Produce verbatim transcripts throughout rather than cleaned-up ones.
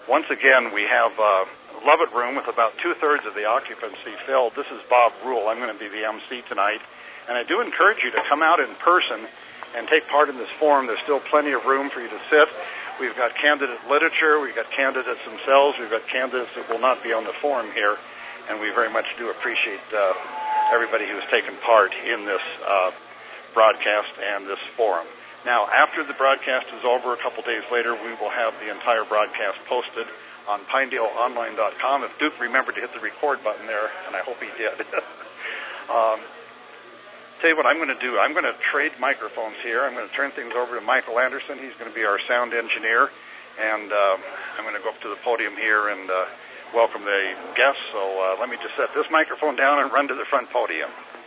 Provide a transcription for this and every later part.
Once again, we have uh, Lovett Room with about two-thirds of the occupancy filled. This is Bob Rule. I'm going to be the M C tonight. And I do encourage you to come out in person and take part in this forum. There's still plenty of room for you to sit. We've got candidate literature. We've got candidates themselves. We've got candidates that will not be on the forum here. And we very much do appreciate uh, everybody who has taken part in this uh, broadcast and this forum. Now, after the broadcast is over, a couple days later, we will have the entire broadcast posted on Pinedale Online dot com. If Duke remembered to hit the record button there, and I hope he did. um, tell you what I'm going to do. I'm going to trade microphones here. I'm going to turn things over to Michael Anderson. He's going to be our sound engineer. And uh, I'm going to go up to the podium here and uh, welcome the guests. So uh, let me just set this microphone down and run to the front podium.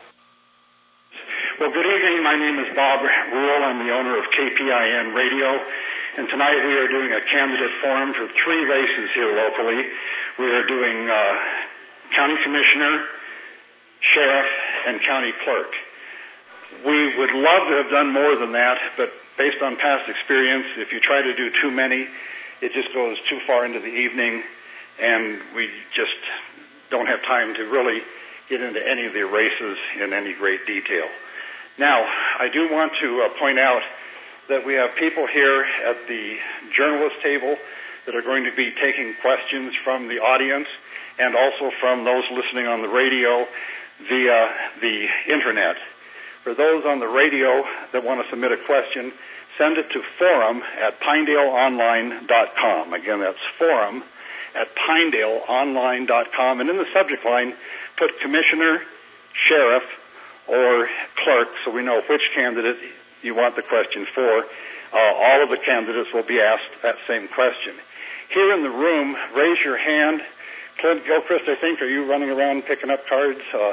Well, good evening. My name is Bob Rule. I'm the owner of K P I N Radio. And tonight we are doing a candidate forum for three races here locally. We are doing uh, county commissioner, sheriff, and county clerk. We would love to have done more than that, but based on past experience, if you try to do too many, it just goes too far into the evening, and we just don't have time to really get into any of the races in any great detail. Now, I do want to uh, point out that we have people here at the journalist table that are going to be taking questions from the audience and also from those listening on the radio via the internet. For those on the radio that want to submit a question, send it to forum at Pinedale Online dot com. Again, that's forum at Pinedale Online dot com. And in the subject line, put commissioner, sheriff, or clerk, so we know which candidate you want the question for. Uh, all of the candidates will be asked that same question. Here in the room, raise your hand. Clint Gilchrist, I think, are you running around picking up cards? Uh,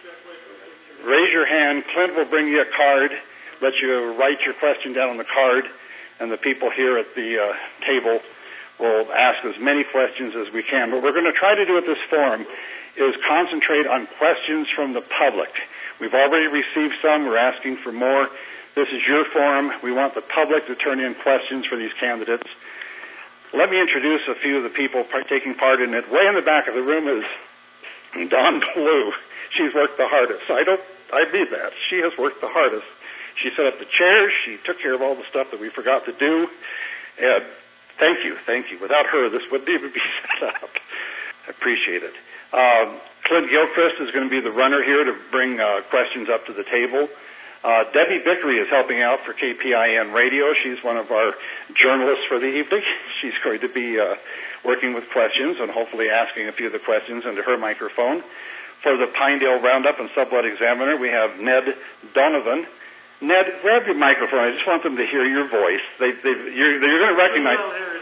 raise your hand. Clint will bring you a card, let you write your question down on the card, and the people here at the uh, table will ask as many questions as we can. What we're going to try to do at this forum is concentrate on questions from the public. We've already received some. We're asking for more. This is your forum. We want the public to turn in questions for these candidates. Let me introduce a few of the people taking part in it. Way in the back of the room is Dawn Ballou. She's worked the hardest. I don't, I mean that. She has worked the hardest. She set up the chairs. She took care of all the stuff that we forgot to do. And thank you, thank you. Without her, this wouldn't even be set up. I appreciate it. Um, Clint Gilchrist is going to be the runner here to bring uh, questions up to the table. Uh, Debbie Vickery is helping out for K P I N Radio. She's one of our journalists for the evening. She's going to be uh, working with questions and hopefully asking a few of the questions into her microphone. For the Pinedale Roundup and Subblood Examiner, we have Ned Donovan. Ned, grab your microphone. I just want them to hear your voice. They, they, you're, you're going to recognize...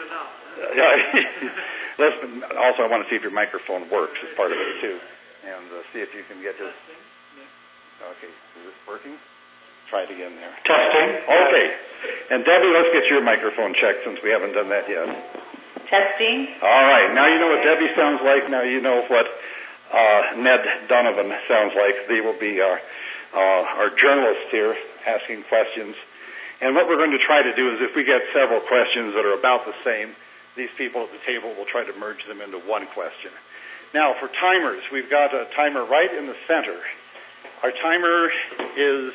Listen, also, I want to see if your microphone works as part of it, too. And uh, see if you can get his... Okay, is this working? Try it again there. Testing. Okay. And Debbie, let's get your microphone checked since we haven't done that yet. Testing. All right. Now you know what Debbie sounds like. Now you know what uh, Ned Donovan sounds like. They will be our, uh, our journalists here asking questions. And what we're going to try to do is if we get several questions that are about the same, these people at the table will try to merge them into one question. Now, for timers, we've got a timer right in the center. Our timer is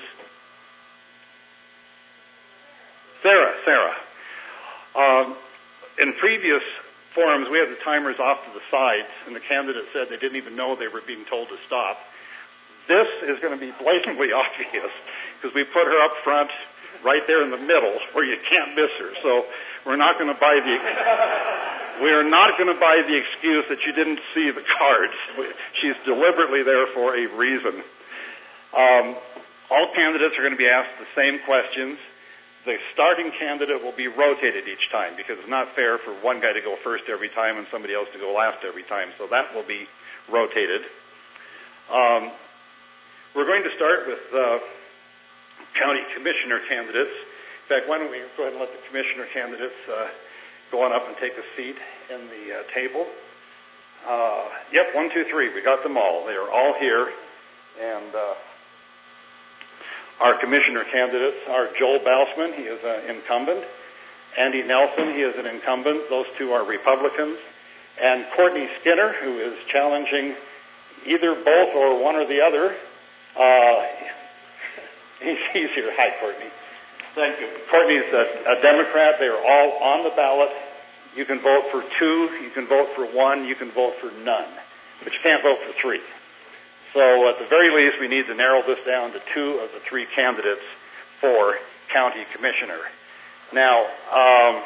Sarah. Sarah. Um, in previous forums, we had the timers off to the sides, and the candidate said they didn't even know they were being told to stop. This is going to be blatantly obvious because we put her up front right there in the middle where you can't miss her. So we're not going to buy the we are not going to buy the excuse that you didn't see the cards. She's deliberately there for a reason. Um, all candidates are going to be asked the same questions. The starting candidate will be rotated each time because it's not fair for one guy to go first every time and somebody else to go last every time. So that will be rotated. Um, we're going to start with uh, county commissioner candidates. In fact, why don't we go ahead and let the commissioner candidates uh, go on up and take a seat in the uh, table. Uh, yep, one, two, three. We got them all. They are all here. And uh, our commissioner candidates are Joel Bausman. He is an incumbent. Andy Nelson, he is an incumbent. Those two are Republicans. And Courtney Skinner, who is challenging either both or one or the other. Uh, he's, he's here. Hi, Courtney. Thank you. Courtney's a, a Democrat. They are all on the ballot. You can vote for two, you can vote for one, you can vote for none. But you can't vote for three. So at the very least, we need to narrow this down to two of the three candidates for county commissioner. Now, um,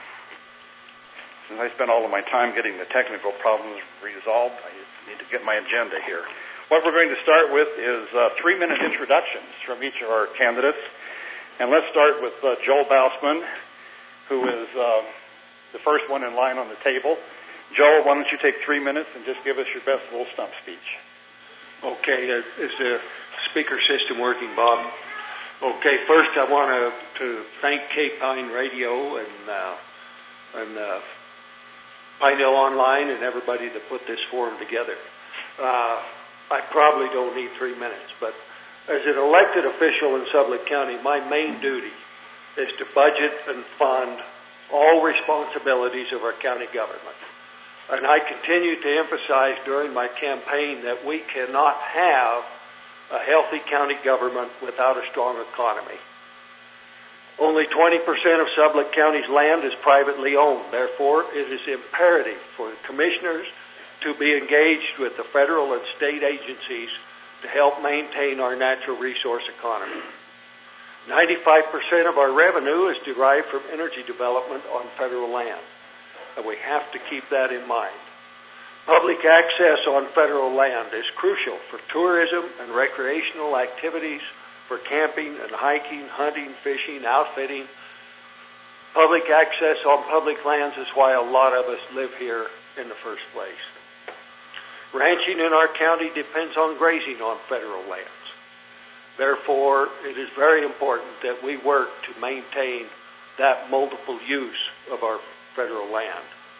since I spent all of my time getting the technical problems resolved, I need to get my agenda here. What we're going to start with is uh, three-minute introductions from each of our candidates. And let's start with uh, Joel Bausman, who is uh, the first one in line on the table. Joel, why don't you take three minutes and just give us your best little stump speech. Okay, uh, is the speaker system working, Bob? Okay, first I want to, to thank Cape Pine Radio and, uh, and uh, Pinedale Online and everybody that put this forum together. Uh, I probably don't need three minutes, but as an elected official in Sublette County, my main duty is to budget and fund all responsibilities of our county government. And I continue to emphasize during my campaign that we cannot have a healthy county government without a strong economy. Only twenty percent of Sublette County's land is privately owned. Therefore, it is imperative for the commissioners to be engaged with the federal and state agencies to help maintain our natural resource economy. ninety-five percent of our revenue is derived from energy development on federal land, and we have to keep that in mind. Public access on federal land is crucial for tourism and recreational activities, for camping and hiking, hunting, fishing, outfitting. Public access on public lands is why a lot of us live here in the first place. Ranching in our county depends on grazing on federal lands. Therefore, it is very important that we work to maintain that multiple use of our federal land.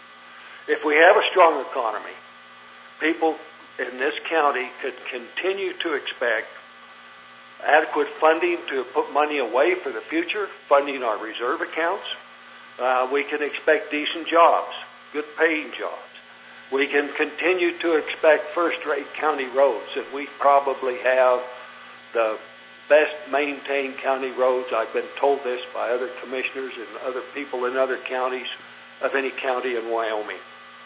If we have a strong economy, people in this county could continue to expect adequate funding to put money away for the future, funding our reserve accounts. Uh, we can expect decent jobs, good paying jobs. We can continue to expect first-rate county roads, and we probably have the best maintained county roads. I've been told this by other commissioners and other people in other counties of any county in Wyoming.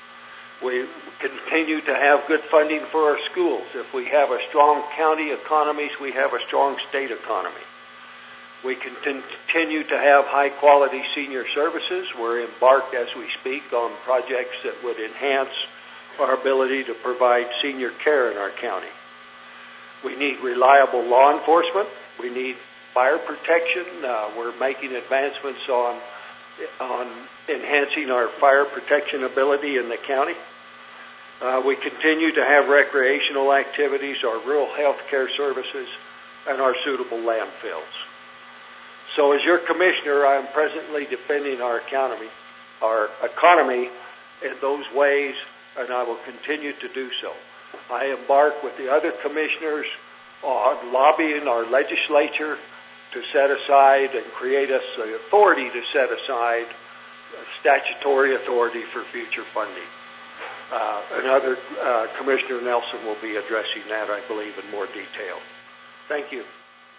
We continue to have good funding for our schools. If we have a strong county economies, we have a strong state economy. We can continue to have high-quality senior services. We're embarked as we speak on projects that would enhance our ability to provide senior care in our county. We need reliable law enforcement. We need fire protection. Uh, we're making advancements on, on enhancing our fire protection ability in the county. Uh, we continue to have recreational activities, our rural health care services, and our suitable landfills. So as your commissioner, I am presently defending our economy, our economy in those ways, and I will continue to do so. I embark with the other commissioners on lobbying our legislature to set aside and create us the authority to set aside statutory authority for future funding. Uh, another uh, Commissioner Nelson will be addressing that, I believe, in more detail. Thank you.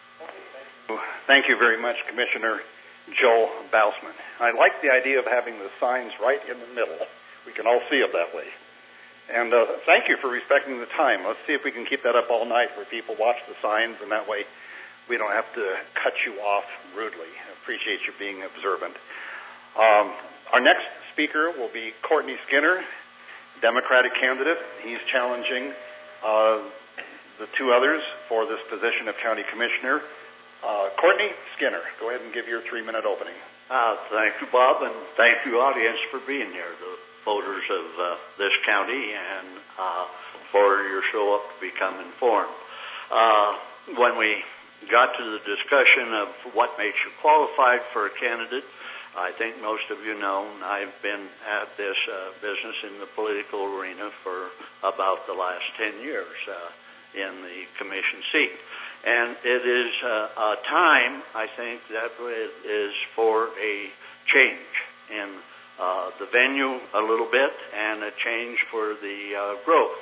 Thank you very much, Commissioner Joel Bausman. I like the idea of having the signs right in the middle. We can all see it that way. And uh, thank you for respecting the time. Let's see if we can keep that up all night where people watch the signs, and that way we don't have to cut you off rudely. I appreciate you being observant. Um, our next speaker will be Courtney Skinner, Democratic candidate. He's challenging uh, the two others for this position of county commissioner. Uh, Courtney Skinner, go ahead and give your three-minute opening. Uh, thank you, Bob, and thank you, audience, for being here, the voters of uh, this county, and uh, for your show up to become informed. Uh, when we got to the discussion of what makes you qualified for a candidate, I think most of you know I've been at this uh, business in the political arena for about the last ten years uh, in the commission seat. And it is uh, a time, I think, that it is for a change in uh, the venue a little bit and a change for the uh, growth.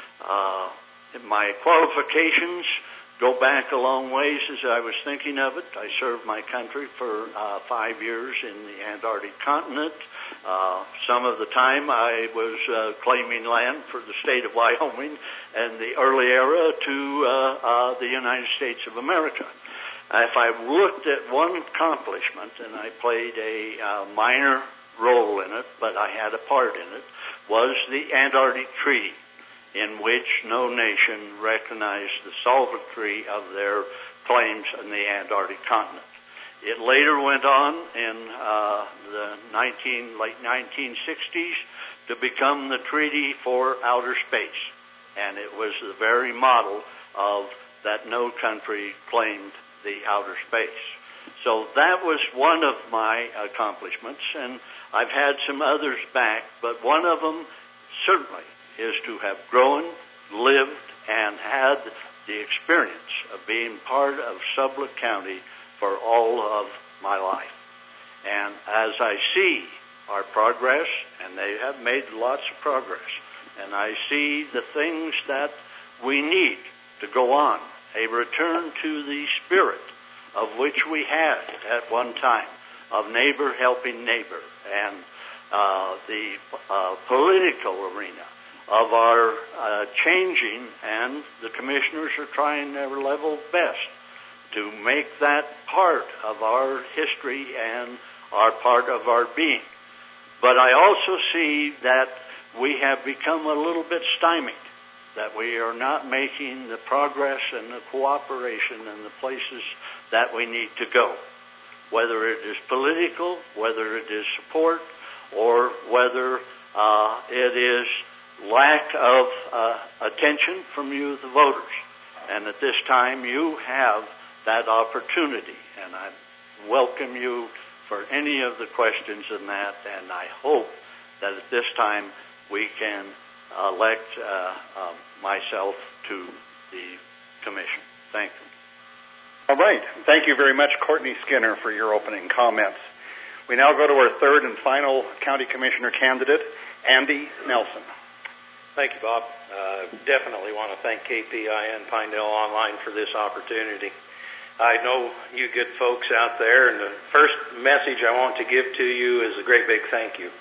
Uh, my qualifications go back a long ways as I was thinking of it. I served my country for uh, five years in the Antarctic continent. Uh, some of the time I was uh, claiming land for the state of Wyoming and the early era to uh, uh, the United States of America. If I looked at one accomplishment, and I played a uh, minor role in it, but I had a part in it, was the Antarctic Treaty, in which no nation recognized the sovereignty of their claims in the Antarctic continent. It later went on in uh, the nineteen, late nineteen sixties to become the Treaty for Outer Space, and it was the very model of that no country claimed the outer space. So that was one of my accomplishments, and I've had some others back, but one of them certainly is to have grown, lived, and had the experience of being part of Sublette County for all of my life. And as I see our progress, and they have made lots of progress, and I see the things that we need to go on, a return to the spirit of which we had at one time, of neighbor helping neighbor, and uh, the uh, political arena of our uh, changing, and the commissioners are trying their level best to make that part of our history and our part of our being. But I also see that we have become a little bit stymied, that we are not making the progress and the cooperation in the places that we need to go, whether it is political, whether it is support, or whether uh, it is lack of uh, attention from you, the voters. And at this time, you have that opportunity, and I welcome you for any of the questions in that, and I hope that at this time we can elect uh, uh, myself to the commission. Thank you. All right. Thank you very much, Courtney Skinner, for your opening comments. We now go to our third and final county commissioner candidate, Andy Nelson. Thank you, Bob. Uh, definitely want to thank K P I N Pinedale Online for this opportunity. I know you good folks out there, and the first message I want to give to you is a great big thank you.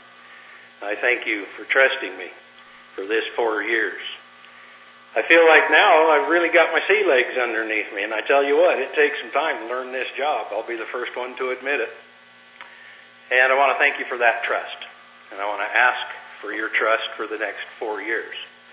I thank you for trusting me for this four years. I feel like now I've really got my sea legs underneath me, and I tell you what, it takes some time to learn this job. I'll be the first one to admit it. And I want to thank you for that trust, and I want to ask for your trust for the next four years.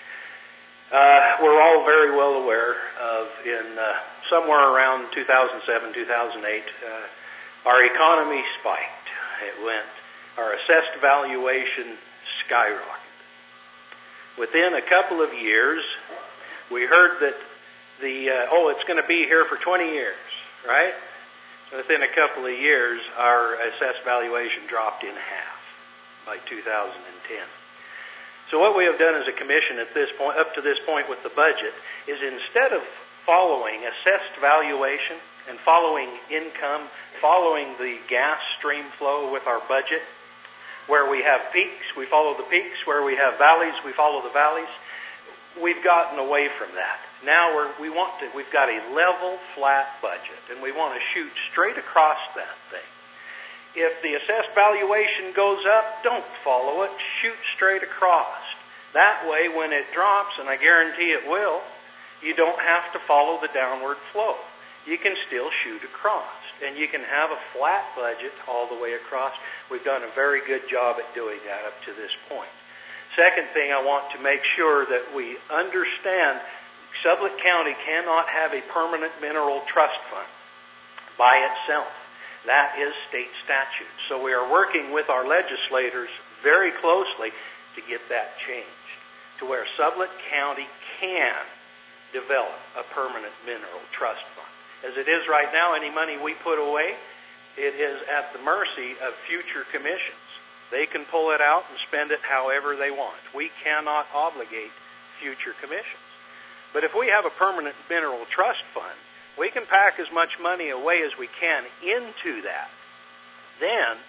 Uh, we're all very well aware of in uh, somewhere around two thousand seven, two thousand eight, uh, our economy spiked. It went, our assessed valuation skyrocketed. Within a couple of years, we heard that the, uh, oh, it's going to be here for twenty years, right? Within a couple of years, our assessed valuation dropped in half by two thousand ten. So what we have done as a commission at this point, up to this point with the budget, is instead of following assessed valuation and following income, following the gas stream flow with our budget, where we have peaks, we follow the peaks. Where we have valleys, we follow the valleys. We've gotten away from that. Now we're, we want to, we've got a level, flat budget, and we want to shoot straight across that thing. If the assessed valuation goes up, don't follow it. Shoot straight across. That way, when it drops, and I guarantee it will, you don't have to follow the downward flow. You can still shoot across, and you can have a flat budget all the way across. We've done a very good job at doing that up to this point. Second thing, I want to make sure that we understand Sublette County cannot have a permanent mineral trust fund by itself. That is state statute. So we are working with our legislators very closely to get that changed to where Sublette County can develop a permanent mineral trust fund. As it is right now, any money we put away, it is at the mercy of future commissions. They can pull it out and spend it however they want. We cannot obligate future commissions. But if we have a permanent mineral trust fund, we can pack as much money away as we can into that. Then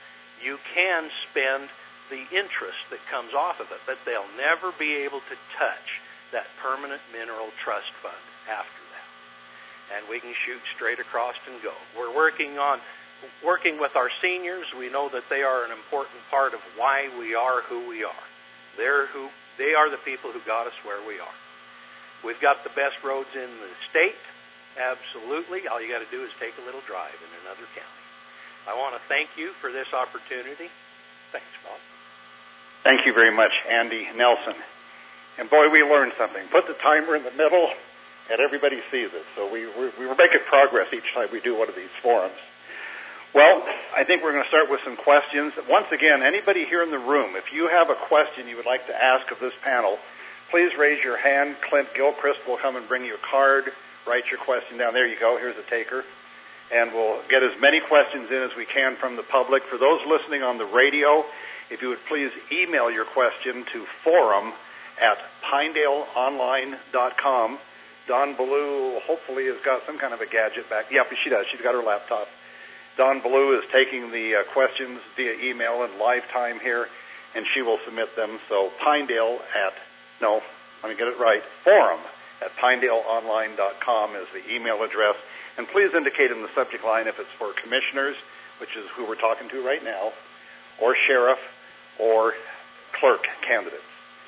You can spend the interest that comes off of it, but they'll never be able to touch that permanent mineral trust fund after that. And we can shoot straight across and go. We're working on working with our seniors. We know that they are an important part of why we are who we are. They're who they are the people who got us where we are. We've got the best roads in the state. Absolutely. All you got to do is take a little drive in another county. I want to thank you for this opportunity. Thanks, Bob. Thank you very much, Andy Nelson. And boy, we learned something. Put the timer in the middle, and everybody sees it. So we, we, we were making progress each time we do one of these forums. Well, I think we're going to start with some questions. Once again, anybody here in the room, if you have a question you would like to ask of this panel, please raise your hand. Clint Gilchrist will come and bring you a card. Write your question down. There you go. Here's a taker. And we'll get as many questions in as we can from the public. For those listening on the radio, if you would please email your question to forum at pinedale online dot com. Don Ballou hopefully has got some kind of a gadget back. Yep, she does. She's got her laptop. Don Ballou is taking the uh, questions via email in live time here, and she will submit them. So Pinedale at, no, let me get it right, forum at pinedale online dot com is the email address. And please indicate in the subject line if it's for commissioners, which is who we're talking to right now, or sheriff, or clerk candidates.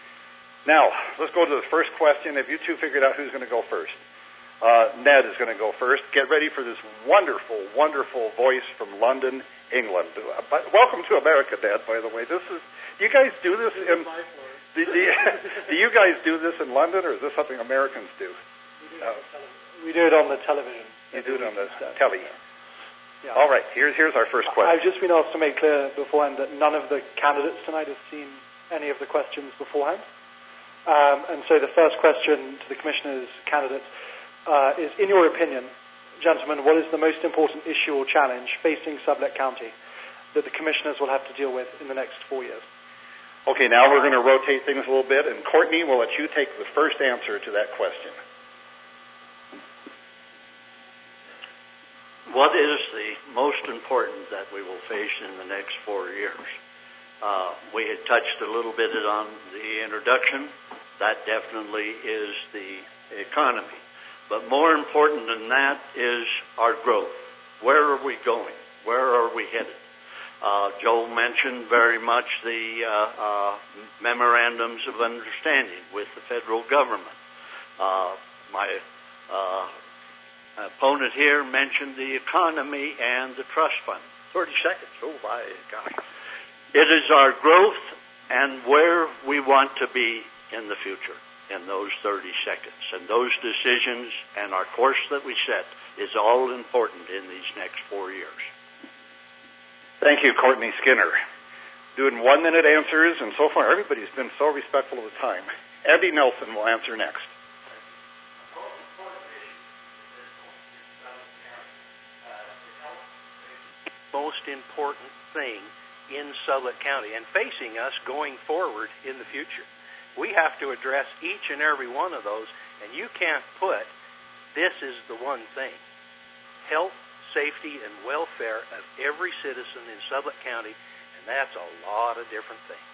Now, let's go to the first question. Have you two figured out who's going to go first? Uh, Ned is going to go first. Get ready for this wonderful, wonderful voice from London, England. Uh, but welcome to America, Ned, by the way. This is, do you guys do this in, do, do, you, do you guys do this in London, or is this something Americans do? Uh, we do it on the television. You do it on the telly. Yeah. All right, here's, here's our first question. I've just been asked to make clear beforehand that none of the candidates tonight have seen any of the questions beforehand. Um, and so the first question to the commissioners' candidates uh, is, in your opinion, gentlemen, what is the most important issue or challenge facing Sublette County that the commissioners will have to deal with in the next four years? Okay, now we're going to rotate things a little bit, and Courtney, we'll let you take the first answer to that question. What is the most important that we will face in the next four years? Uh, we had touched a little bit on the introduction. That definitely is the economy. But more important than that is our growth. Where are we going? Where are we headed? Uh, Joel mentioned very much the uh, uh, memorandums of understanding with the federal government. Uh, my uh, opponent here mentioned the economy and the trust fund. thirty seconds. Oh, my gosh. It is our growth and where we want to be in the future in those thirty seconds. And those decisions and our course that we set is all important in these next four years. Thank you, Courtney Skinner. Doing one-minute answers, and so far everybody's been so respectful of the time. Andy Nelson will answer next. Most important thing in Sublette County and facing us going forward in the future. We have to address each and every one of those, and you can't put, this is the one thing. Health, safety, and welfare of every citizen in Sublette County, and that's a lot of different things.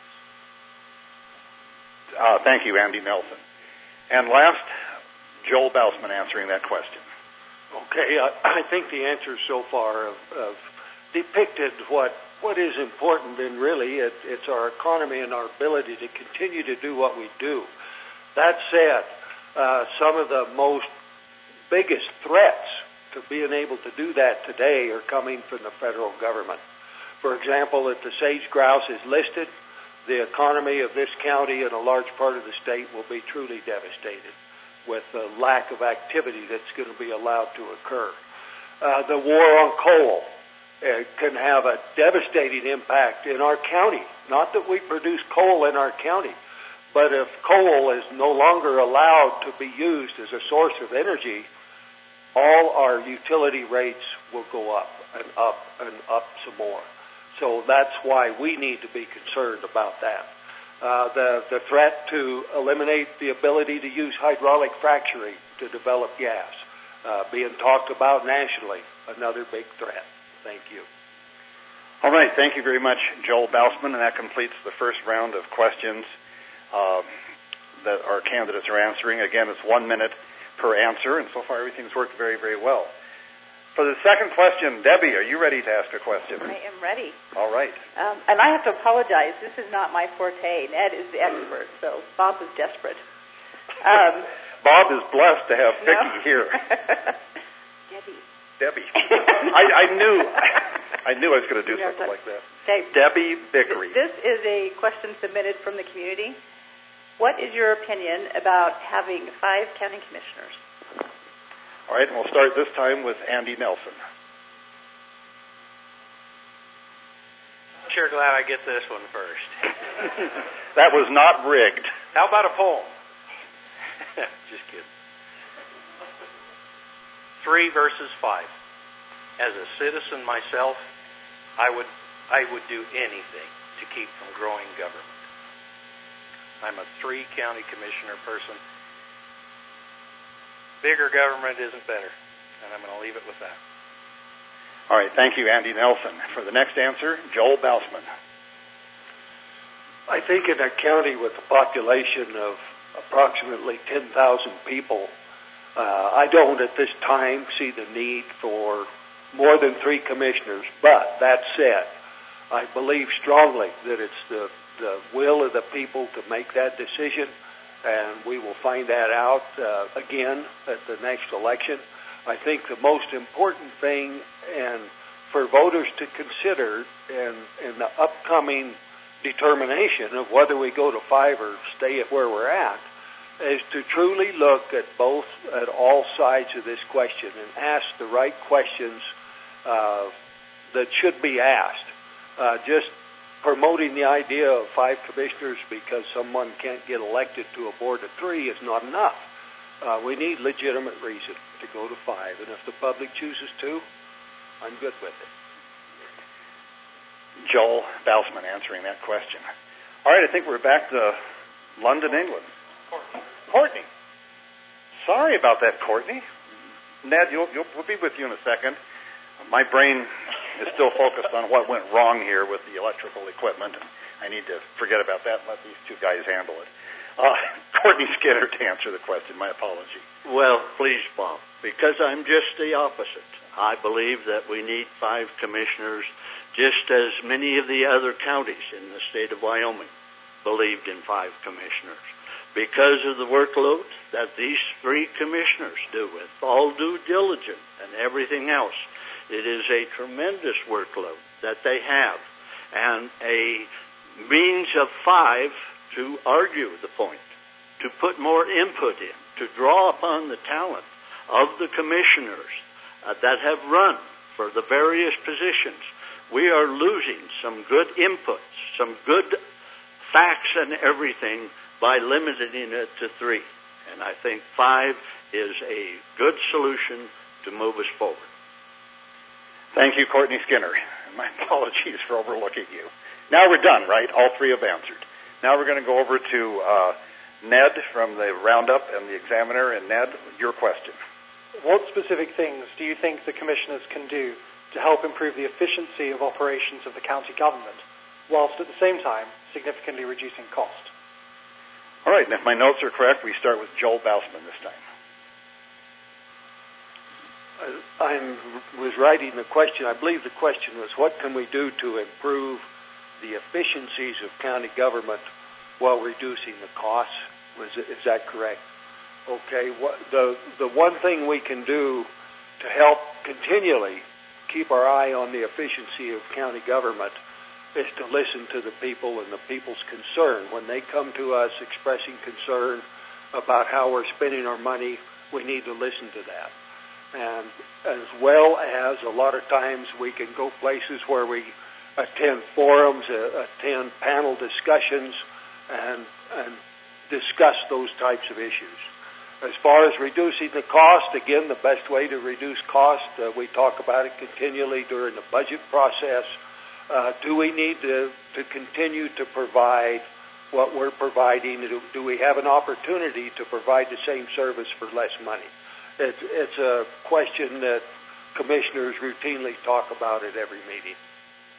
Uh, thank you, Andy Nelson. And last, Joel Bausman answering that question. Okay, I, I think the answers so far have, have depicted what what is important, and really it, it's our economy and our ability to continue to do what we do. That said, uh, some of the most biggest threats to being able to do that today are coming from the federal government. For example, if the sage grouse is listed, the economy of this county and a large part of the state will be truly devastated with the lack of activity that's going to be allowed to occur. Uh, the war on coal uh, can have a devastating impact in our county. Not that we produce coal in our county, but if coal is no longer allowed to be used as a source of energy, all our utility rates will go up and up and up some more. So that's why we need to be concerned about that. Uh, the, the threat to eliminate the ability to use hydraulic fracturing to develop gas, uh, being talked about nationally, another big threat. Thank you. All right, thank you very much, Joel Bausman, and that completes the first round of questions uh, that our candidates are answering. Again, it's one minute per answer, and so far everything's worked very, very well. For the second question, Debbie, are you ready to ask a question? I am ready. All right. Um, and I have to apologize. This is not my forte. Ned is the expert, so Bob is desperate. Um, Bob is blessed to have Vicki no. here. Debbie. Debbie. I, I knew I knew I was going to do You know, something like that. Okay. Debbie Vickery. This is a question submitted from the community. What is your opinion about having five county commissioners? All right, and we'll start this time with Andy Nelson. Sure glad I get this one first. That was not rigged. How about a poll? Just kidding. Three versus five. As a citizen myself, I would I would do anything to keep from growing government. I'm a three county commissioner person. Bigger government isn't better, and I'm going to leave it with that. All right, thank you, Andy Nelson. For the next answer, Joel Bausman. I think in a county with a population of approximately ten thousand people, uh, I don't at this time see the need for more than three commissioners. But that said, I believe strongly that it's the, the will of the people to make that decision, and we will find that out uh, again at the next election. I think the most important thing and for voters to consider in, in the upcoming determination of whether we go to five or stay at where we're at is to truly look at both, at all sides of this question and ask the right questions uh, that should be asked. Uh, just promoting the idea of five commissioners because someone can't get elected to a board of three is not enough. Uh, we need legitimate reason to go to five, and if the public chooses to, I'm good with it. Joel Bausman answering that question. All right, I think we're back to London, England. Courtney. Courtney. Sorry about that, Courtney. Ned, you'll, you'll, we'll be with you in a second. My brain is still focused on what went wrong here with the electrical equipment, and I need to forget about that and let these two guys handle it. Uh, Courtney Skinner to answer the question. My apology. Well, please, Bob, because I'm just the opposite. I believe that we need five commissioners, just as many of the other counties in the state of Wyoming believed in five commissioners. Because of the workload that these three commissioners do with all due diligence and everything else, it is a tremendous workload that they have, and a means of five to argue the point, to put more input in, to draw upon the talent of the commissioners uh, that have run for the various positions. We are losing some good inputs, some good facts and everything by limiting it to three. And I think five is a good solution to move us forward. Thank you, Courtney Skinner. My apologies for overlooking you. Now we're done, right? All three have answered. Now we're going to go over to uh, Ned from the Roundup and the Examiner. And Ned, your question. What specific things do you think the commissioners can do to help improve the efficiency of operations of the county government, whilst at the same time significantly reducing cost? All right, and if my notes are correct, we start with Joel Bausman this time. I was writing the question. I believe the question was, what can we do to improve the efficiencies of county government while reducing the costs? Was it, is that correct? Okay. What, the the one thing we can do to help continually keep our eye on the efficiency of county government is to listen to the people and the people's concern. When they come to us expressing concern about how we're spending our money, we need to listen to that. And as well as a lot of times we can go places where we attend forums, uh, attend panel discussions, and, and discuss those types of issues. As far as reducing the cost, again, the best way to reduce cost, uh, we talk about it continually during the budget process. Uh, do we need to, to continue to provide what we're providing? Do, do we have an opportunity to provide the same service for less money? It's, it's a question that commissioners routinely talk about at every meeting.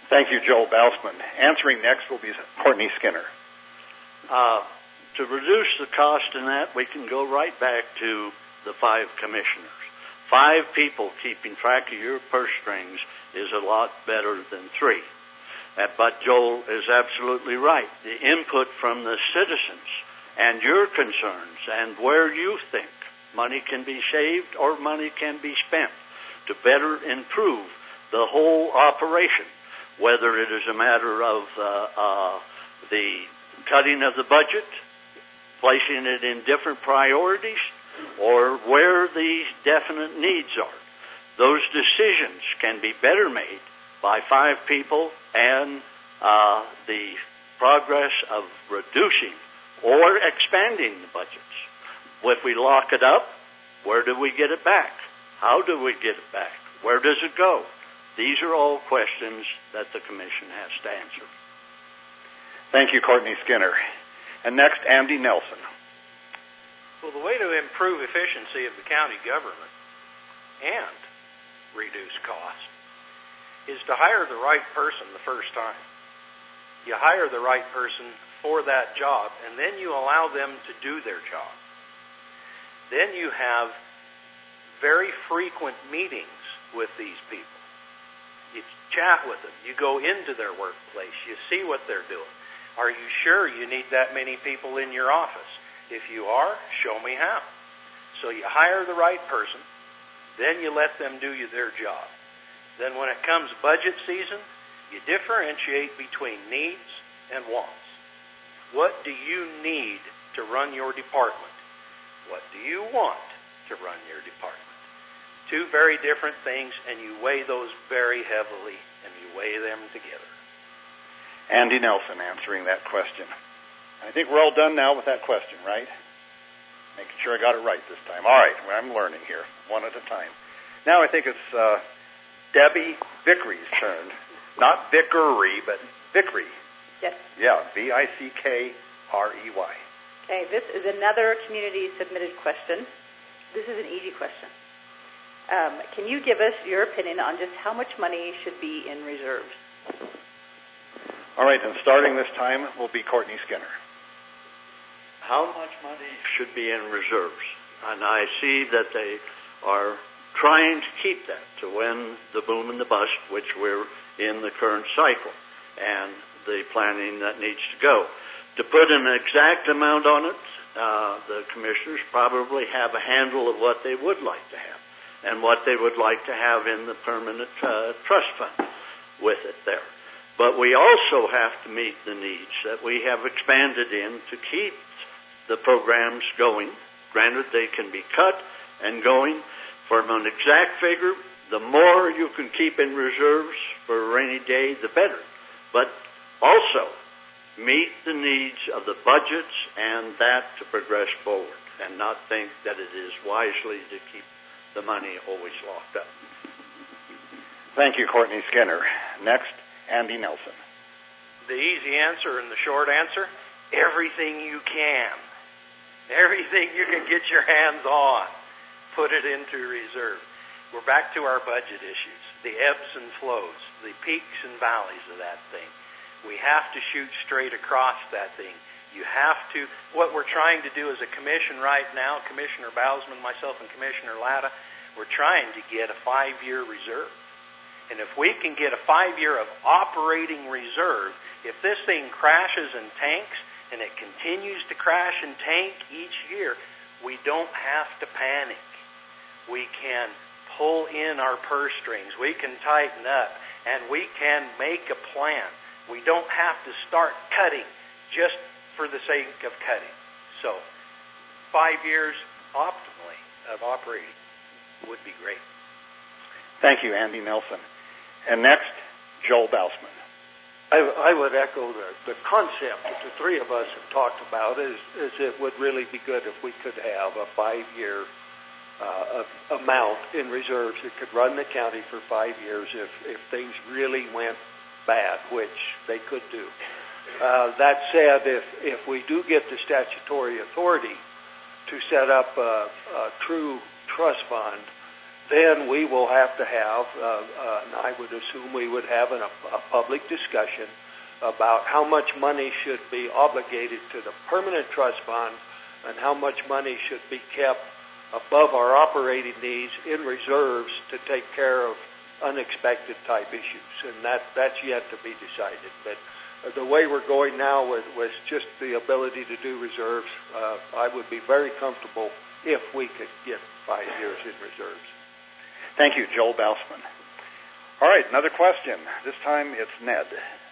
Thank you, Joel Bausman. Answering next will be Courtney Skinner. Uh, to reduce the cost in that, we can go right back to the five commissioners. Five people keeping track of your purse strings is a lot better than three. Uh, but Joel is absolutely right. The input from the citizens and your concerns and where you think money can be saved or money can be spent to better improve the whole operation, whether it is a matter of uh, uh, the cutting of the budget, placing it in different priorities, or where the definite needs are. Those decisions can be better made by five people, and uh, the progress of reducing or expanding the budgets. If we lock it up, where do we get it back? How do we get it back? Where does it go? These are all questions that the Commission has to answer. Thank you, Courtney Skinner. And next, Andy Nelson. Well, the way to improve efficiency of the county government and reduce costs is to hire the right person the first time. You hire the right person for that job, and then you allow them to do their job. Then you have very frequent meetings with these people. You chat with them. You go into their workplace. You see what they're doing. Are you sure you need that many people in your office? If you are, show me how. So you hire the right person, then you let them do you their job. Then when it comes budget season, you differentiate between needs and wants. What do you need to run your department? What do you want to run your department? Two very different things, and you weigh those very heavily, and you weigh them together. Andy Nelson answering that question. I think we're all done now with that question, right? Making sure I got it right this time. All right, well, I'm learning here, one at a time. Now I think it's uh, Debbie Vickery's turn. Not Vickery, but Vickery. Yes. Yeah, V I C K R E Y. Okay, this is another community-submitted question. This is an easy question. Um, can you give us your opinion on just how much money should be in reserves? All right, and starting this time will be Courtney Skinner. How much money should be in reserves? And I see that they are trying to keep that to when the boom and the bust, which we're in the current cycle, and the planning that needs to go. To put an exact amount on it, uh, the commissioners probably have a handle of what they would like to have and what they would like to have in the permanent uh, trust fund with it there. But we also have to meet the needs that we have expanded in to keep the programs going. Granted, they can be cut and going. From an exact figure, the more you can keep in reserves for a rainy day, the better. But also meet the needs of the budgets and that to progress forward, and not think that it is wisely to keep the money always locked up. Thank you, Courtney Skinner. Next, Andy Nelson. The easy answer and the short answer, everything you can. Everything you can get your hands on, put it into reserve. We're back to our budget issues, the ebbs and flows, the peaks and valleys of that thing. We have to shoot straight across that thing. You have to, what we're trying to do as a commission right now, Commissioner Bausman, myself, and Commissioner Latta, we're trying to get a five-year reserve. And if we can get a five-year of operating reserve, if this thing crashes and tanks, and it continues to crash and tank each year, we don't have to panic. We can pull in our purse strings. We can tighten up, and we can make a plan. We don't have to start cutting just for the sake of cutting. So, five years optimally of operating would be great. Thank you, Andy Nelson. And next, Joel Bausman. I, I would echo the, the concept that the three of us have talked about is, is it would really be good if we could have a five-year uh, amount in reserves that could run the county for five years if, if things really went bad, which they could do. Uh, that said, if, if we do get the statutory authority to set up a, a true trust fund, then we will have to have, uh, uh, and I would assume we would have an, a, a public discussion about how much money should be obligated to the permanent trust fund and how much money should be kept above our operating needs in reserves to take care of unexpected type issues. And that, that's yet to be decided. But uh, the way we're going now with, with just the ability to do reserves, uh, I would be very comfortable if we could get five years in reserves. Thank you, Joel Bausman. All right, another question. This time it's Ned.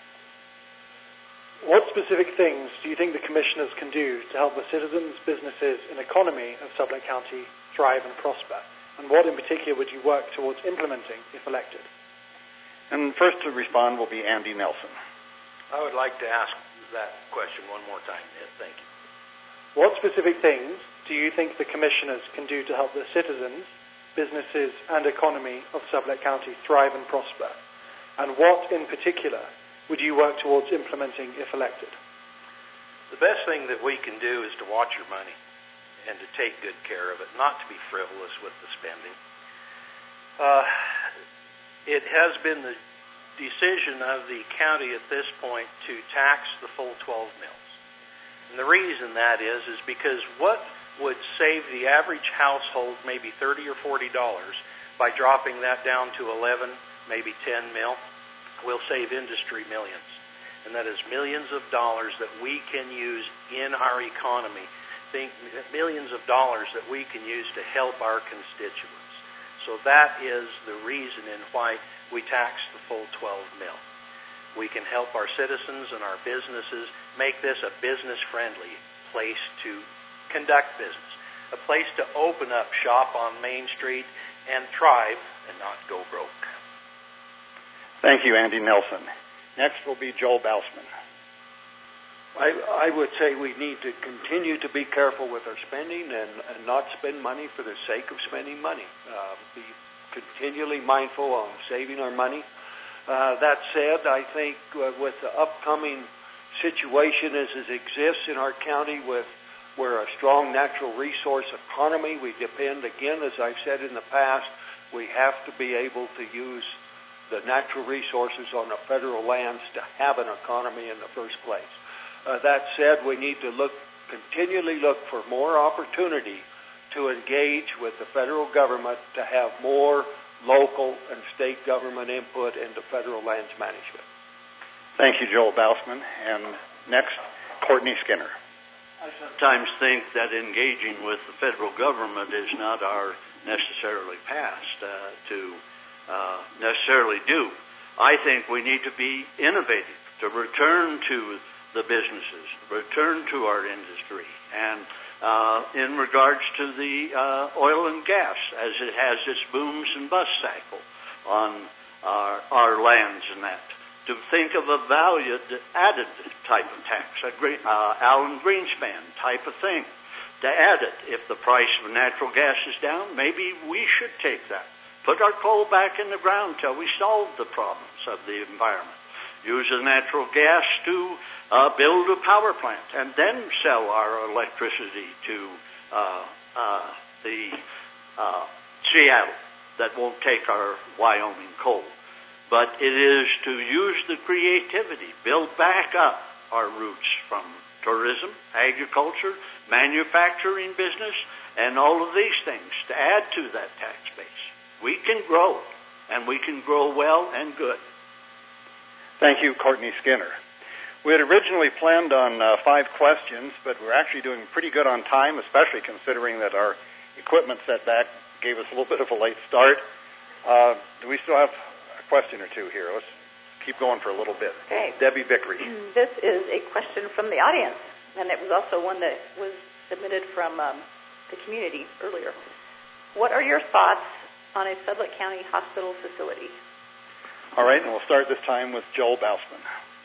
What specific things do you think the commissioners can do to help the citizens, businesses, and economy of Sublette County thrive and prosper? And what in particular would you work towards implementing if elected? And first to respond will be Andy Nelson. I would like to ask that question one more time, Ned. Thank you. What specific things do you think the commissioners can do to help the citizens, businesses, and economy of Sublette County thrive and prosper? And what in particular would you work towards implementing if elected? The best thing that we can do is to watch your money and to take good care of it, not to be frivolous with the spending. Uh, it has been the decision of the county at this point to tax the full twelve mills. And the reason that is, is because what would save the average household maybe thirty or forty dollars by dropping that down to eleven, maybe ten mil, will save industry millions. And that is millions of dollars that we can use in our economy. Think millions of dollars that we can use to help our constituents. So that is the reason in why we tax the full twelve mil. We can help our citizens and our businesses make this a business-friendly place to conduct business, a place to open up shop on Main Street and thrive and not go broke. Thank you, Andy Nelson. Next will be Joel Bausman. I, I would say we need to continue to be careful with our spending and, and not spend money for the sake of spending money. Uh, be continually mindful on saving our money. Uh, that said, I think uh, with the upcoming situation as it exists in our county, with we're a strong natural resource economy, we depend, again, as I've said in the past, we have to be able to use the natural resources on the federal lands to have an economy in the first place. Uh, that said, we need to look, continually look for more opportunity to engage with the federal government to have more local and state government input into federal lands management. Thank you, Joel Bausman. And next, Courtney Skinner. I sometimes think that engaging with the federal government is not our necessarily past uh, to uh, necessarily do. I think we need to be innovative, to return to the businesses, return to our industry, and uh, in regards to the uh, oil and gas, as it has its booms and bust cycle on our, our lands and that, to think of a value-added type of tax, a green, uh, Alan Greenspan type of thing, to add it. If the price of natural gas is down, maybe we should take that. Put our coal back in the ground till we solve the problems of the environment. Use the natural gas to uh, build a power plant and then sell our electricity to uh, uh, the uh, Seattle that won't take our Wyoming coal. But it is to use the creativity, build back up our roots from tourism, agriculture, manufacturing business, and all of these things to add to that tax base. We can grow, and we can grow well and good. Thank you, Courtney Skinner. We had originally planned on uh, five questions, but we're actually doing pretty good on time, especially considering that our equipment setback gave us a little bit of a late start. Uh, do we still have a question or two here? Let's keep going for a little bit. Okay. Debbie Vickery. This is a question from the audience, and it was also one that was submitted from um, the community earlier. What are your thoughts on a Sublette County hospital facility? All right, and we'll start this time with Joel Bausman.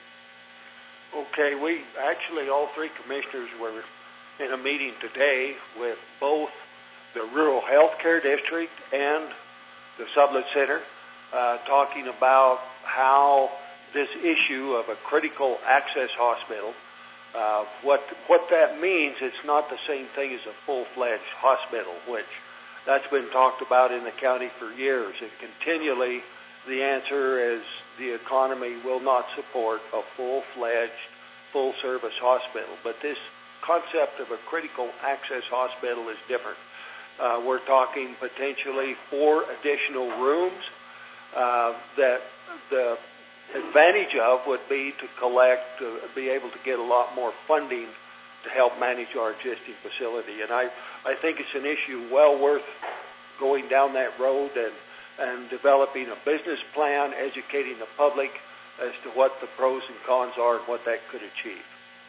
Okay, we actually, all three commissioners were in a meeting today with both the Rural Health Care District and the Sublette Center, uh, talking about how this issue of a critical access hospital, uh, what what that means, it's not the same thing as a full-fledged hospital, which That's been talked about in the county for years, and continually the answer is the economy will not support a full-fledged, full-service hospital. But this concept of a critical access hospital is different. Uh, we're talking potentially four additional rooms uh, that the advantage of would be to collect, to be able to get a lot more funding to help manage our existing facility. And I, I think it's an issue well worth going down that road and, and developing a business plan, educating the public as to what the pros and cons are and what that could achieve.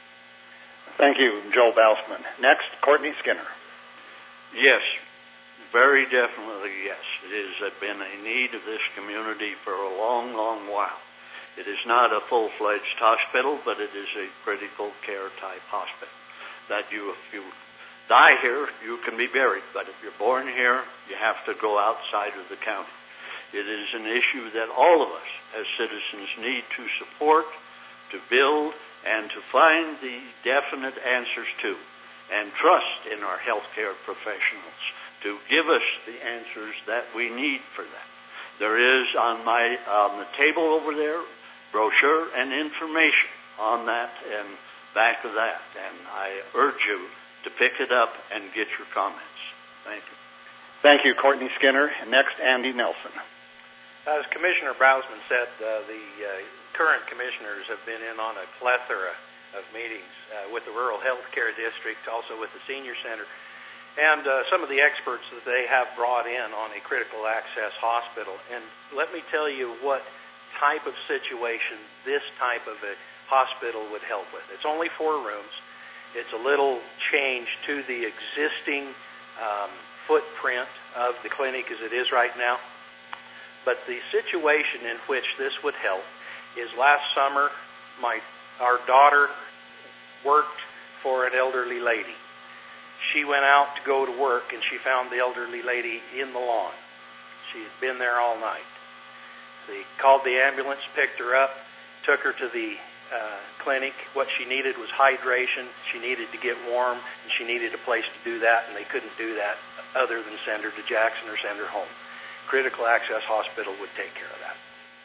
Thank you, Joel Bausman. Next, Courtney Skinner. Yes, very definitely yes. It has been a need of this community for a long, long while. It is not a full-fledged hospital, but it is a critical care type hospital. That you, if you die here, you can be buried. But if you're born here, you have to go outside of the county. It is an issue that all of us as citizens need to support, to build, and to find the definite answers to, and trust in our healthcare professionals to give us the answers that we need for that. There is on my on the table over there brochure and information on that and back of that, and I urge you to pick it up and get your comments. Thank you. Thank you, Courtney Skinner. Next, Andy Nelson. As Commissioner Bausman said, uh, the uh, current commissioners have been in on a plethora of meetings uh, with the Rural Health Care District, also with the Senior Center, and uh, some of the experts that they have brought in on a critical access hospital. And let me tell you what type of situation this type of a hospital would help with. It's only four rooms. It's a little change to the existing um, footprint of the clinic as it is right now. But the situation in which this would help is last summer, my our daughter worked for an elderly lady. She went out to go to work, and she found the elderly lady in the lawn. She had been there all night. They called the ambulance, picked her up, took her to the uh, clinic. What she needed was hydration. She needed to get warm, and she needed a place to do that, and they couldn't do that other than send her to Jackson or send her home. Critical Access Hospital would take care of that.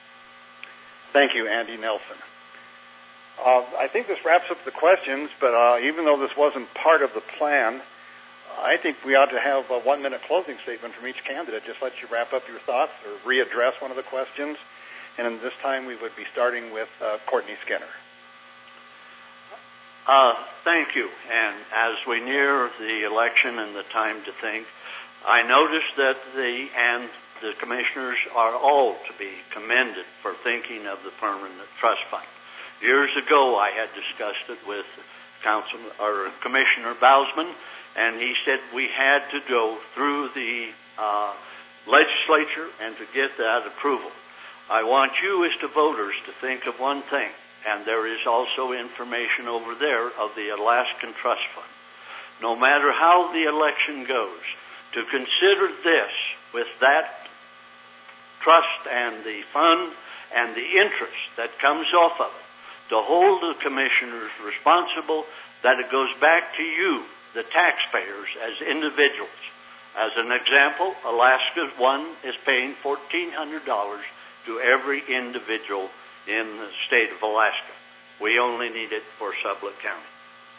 Thank you, Andy Nelson. Uh, I think this wraps up the questions, but uh, even though this wasn't part of the plan, I think we ought to have a one-minute closing statement from each candidate. Just let you wrap up your thoughts or readdress one of the questions. And this time we would be starting with uh, Courtney Skinner. Uh, thank you. And as we near the election and the time to think, I noticed that the and the commissioners are all to be commended for thinking of the permanent trust fund. Years ago, I had discussed it with Council or Commissioner Bausman, and he said we had to go through the uh, legislature and to get that approval. I want you as the voters to think of one thing, and there is also information over there of the Alaskan Trust Fund. No matter how the election goes, to consider this with that trust and the fund and the interest that comes off of it, to hold the commissioners responsible that it goes back to you, the taxpayers, as individuals. As an example, Alaska One is paying fourteen hundred dollars to every individual in the state of Alaska. We only need it for Sublette County.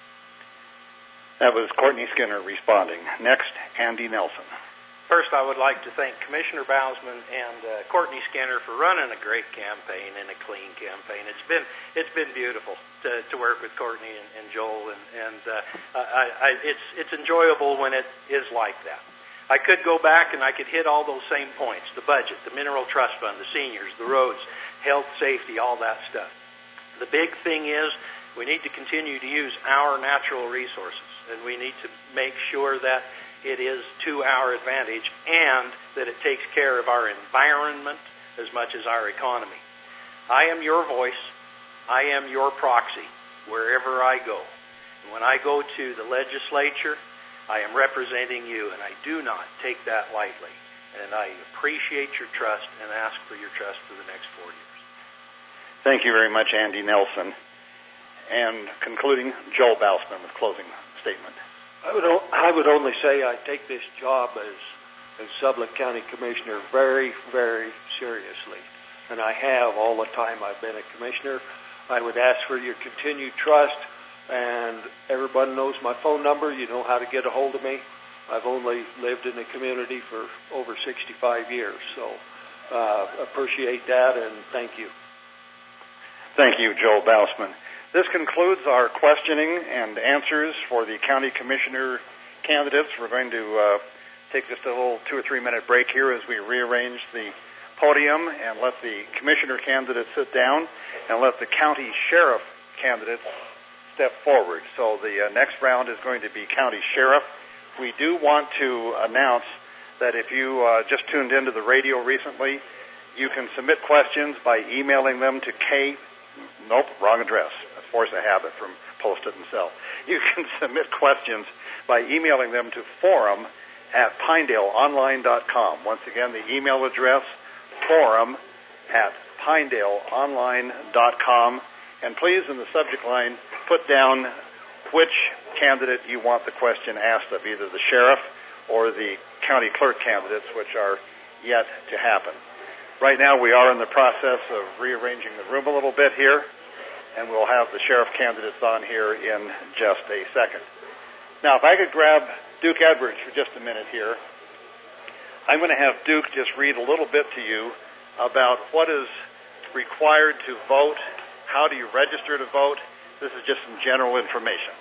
That was Courtney Skinner responding. Next, Andy Nelson. First, I would like to thank Commissioner Bausman and uh, Courtney Skinner for running a great campaign and a clean campaign. It's been it's been beautiful to, to work with Courtney and, and Joel, and, and uh, I, I, it's it's enjoyable when it is like that. I could go back and I could hit all those same points: the budget, the mineral trust fund, the seniors, the roads, health, safety, all that stuff. The big thing is we need to continue to use our natural resources, and we need to make sure that it is to our advantage and that it takes care of our environment as much as our economy. I am your voice. I am your proxy wherever I go. And when I go to the legislature, I am representing you, and I do not take that lightly. And I appreciate your trust and ask for your trust for the next four years. Thank you very much, Andy Nelson. And concluding, Joel Bausman with closing statement. I would, I would only say I take this job as and Sublette County Commissioner very, very seriously. And I have all the time I've been a commissioner. I would ask for your continued trust, and everybody knows my phone number. You know how to get a hold of me. I've only lived in the community for over sixty-five years, so uh, appreciate that, and thank you. Thank you, Joe Bausman. This concludes our questioning and answers for the county commissioner candidates. We're going to uh, take just a little two or three minute break here as we rearrange the podium and let the commissioner candidates sit down and let the county sheriff candidates step forward. So the uh, next round is going to be county sheriff. We do want to announce that if you uh, just tuned into the radio recently, you can submit questions by emailing them to K. Nope, wrong address. That's force a habit from Post It and Sell. You can submit questions by emailing them to forum at pinedale online dot com. Once again, the email address, forum at pinedale online dot com. And please, in the subject line, put down which candidate you want the question asked of, either the sheriff or the county clerk candidates, which are yet to happen. Right now, we are in the process of rearranging the room a little bit here, and we'll have the sheriff candidates on here in just a second. Now, if I could grab Duke Edwards for just a minute here, I'm going to have Duke just read a little bit to you about what is required to vote, how do you register to vote. This is just some general information.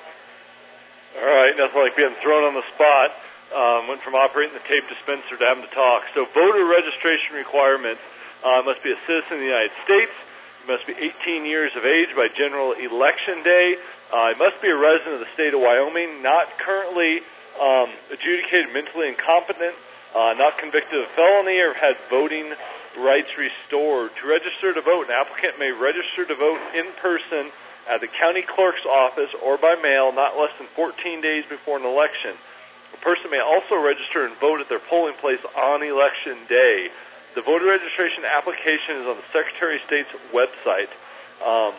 All right, nothing like being thrown on the spot. Um, went from operating the tape dispenser to having to talk. So voter registration requirements uh, must be a citizen of the United States. You must be eighteen years of age by general election day. Uh, you must be a resident of the state of Wyoming, not currently um, adjudicated mentally incompetent, uh, not convicted of felony, or had voting rights restored. To register to vote, an applicant may register to vote in person at the county clerk's office or by mail not less than fourteen days before an election. A person may also register and vote at their polling place on election day. The voter registration application is on the Secretary of State's website. Um,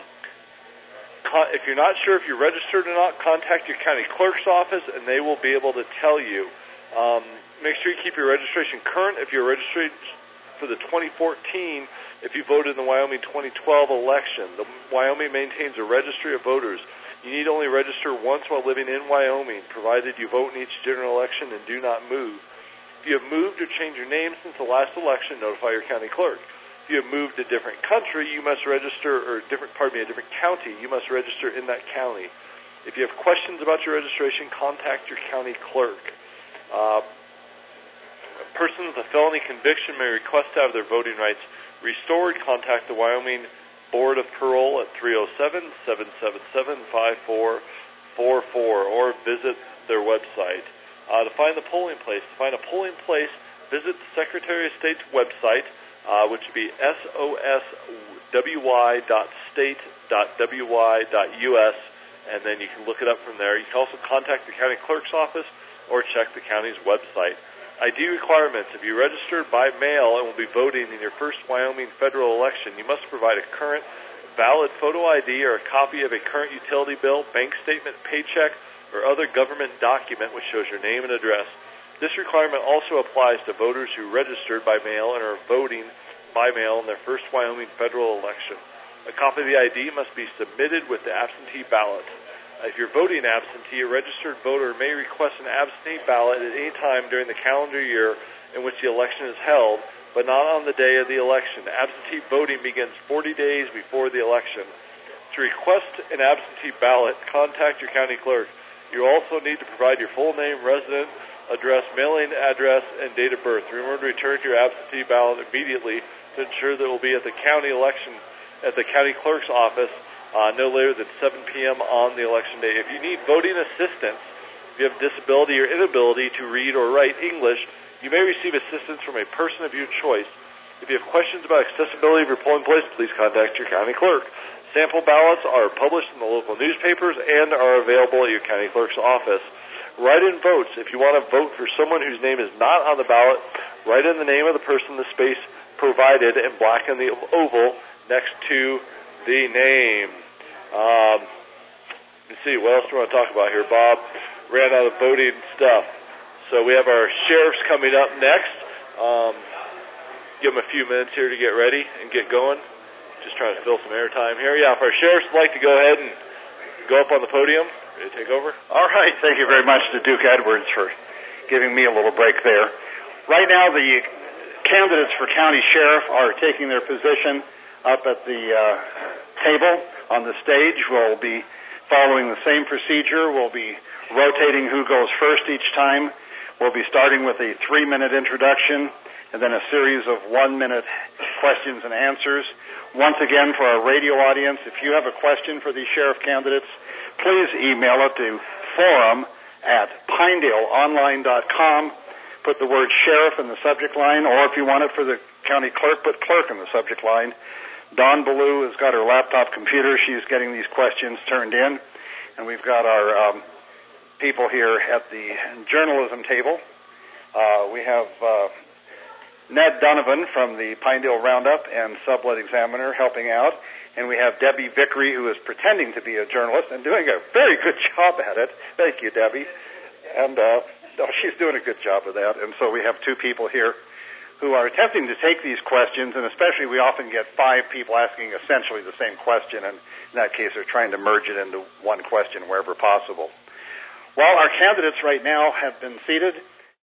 con- if you're not sure if you're registered or not, contact your county clerk's office and they will be able to tell you. Um, make sure you keep your registration current if you're registered for the twenty fourteen, if you voted in the Wyoming twenty twelve election. The Wyoming maintains a registry of voters. You need only register once while living in Wyoming, provided you vote in each general election and do not move. If you have moved or changed your name since the last election, notify your county clerk. If you have moved to a different country, you must register, or different, pardon me, a different county, you must register in that county. If you have questions about your registration, contact your county clerk. Uh, a person with a felony conviction may request to have their voting rights restored. Contact the Wyoming Board of Parole at three oh seven, seven seven seven, five four four four or visit their website. Uh, to find the polling place, to find a polling place, visit the Secretary of State's website, uh, which would be S O S W Y dot state dot W Y dot U S, and then you can look it up from there. You can also contact the county clerk's office or check the county's website. I D requirements. If you registered by mail and will be voting in your first Wyoming federal election, you must provide a current, valid photo I D or a copy of a current utility bill, bank statement, paycheck, or other government document which shows your name and address. This requirement also applies to voters who registered by mail and are voting by mail in their first Wyoming federal election. A copy of the I D must be submitted with the absentee ballot. If you're voting absentee, a registered voter may request an absentee ballot at any time during the calendar year in which the election is held, but not on the day of the election. Absentee voting begins forty days before the election. To request an absentee ballot, contact your county clerk. You also need to provide your full name, resident address, mailing address, and date of birth. Remember to return your absentee ballot immediately to ensure that it will be at the county election, at the county clerk's office, Uh, no later than seven p.m. on the election day. If you need voting assistance, if you have disability or inability to read or write English, you may receive assistance from a person of your choice. If you have questions about accessibility of your polling place, please contact your county clerk. Sample ballots are published in the local newspapers and are available at your county clerk's office. Write-in votes. If you want to vote for someone whose name is not on the ballot, write in the name of the person in the space provided and blacken the oval next to the name. Um, let's see, what else do we want to talk about here, Bob? Ran out of voting stuff. So we have our sheriffs coming up next. Um, give them a few minutes here to get ready and get going. Just trying to fill some airtime here. Yeah, if our sheriffs would like to go ahead and go up on the podium, ready to take over. All right. Thank you very much to Duke Edwards for giving me a little break there. Right now, the candidates for county sheriff are taking their position up at the uh, table on the stage. We'll be following the same procedure. We'll be rotating who goes first each time. We'll be starting with a three-minute introduction and then a series of one-minute questions and answers. Once again, for our radio audience, if you have a question for these sheriff candidates, please email it to forum at pinedale online dot com. Put the word sheriff in the subject line, or if you want it for the county clerk, put clerk in the subject line. Dawn Ballou has got her laptop computer. She's getting these questions turned in. And we've got our um, people here at the journalism table. Uh, we have uh, Ned Donovan from the Pinedale Roundup and Sublet Examiner helping out. And we have Debbie Vickery, who is pretending to be a journalist and doing a very good job at it. Thank you, Debbie. And uh, oh, she's doing a good job of that. And so we have two people here who are attempting to take these questions, and especially we often get five people asking essentially the same question, and in that case they're trying to merge it into one question wherever possible. While our candidates right now have been seated,